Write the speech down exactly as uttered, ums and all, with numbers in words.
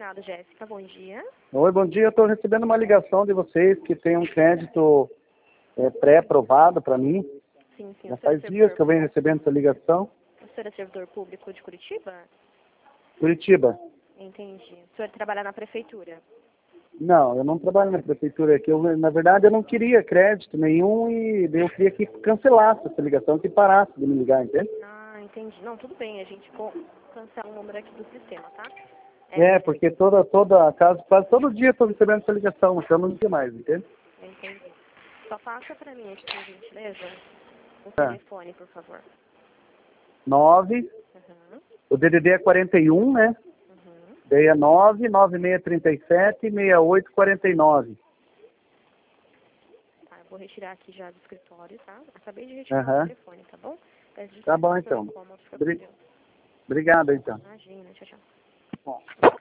Combinado, Jéssica. Bom dia. Oi, bom dia. Eu estou recebendo uma ligação de vocês que tem um crédito é, pré-aprovado para mim. Sim, sim. Já O senhor faz é servidor dias que eu venho recebendo essa ligação. O senhor é servidor público de Curitiba? Curitiba. Entendi. O senhor trabalha na prefeitura? Não, eu não trabalho na prefeitura aqui. Eu, na verdade, eu não queria crédito nenhum e eu queria que cancelasse essa ligação, que parasse de me ligar, entende? Ah, entendi. Não, tudo bem. A gente co- cancela o número aqui do sistema, tá? É, porque toda, toda casa, quase todo dia eu estou recebendo essa ligação, então não liga mais, entende? Entendi. Só passa pra mim aqui, por gentileza, o Tá. telefone, por favor. nove, Uhum. o D D D é quarenta e um, né? Uhum. Daí é nove nove seis três sete seis oito quatro nove. Tá, eu vou retirar aqui já do escritório, tá? Acabei de retirar Aham. o telefone, tá bom? Peço Tá desculpas bom, pelo então. incômodo, fica com Obri- Deus. Obrigado, então. Imagina, tchau, tchau. Bom.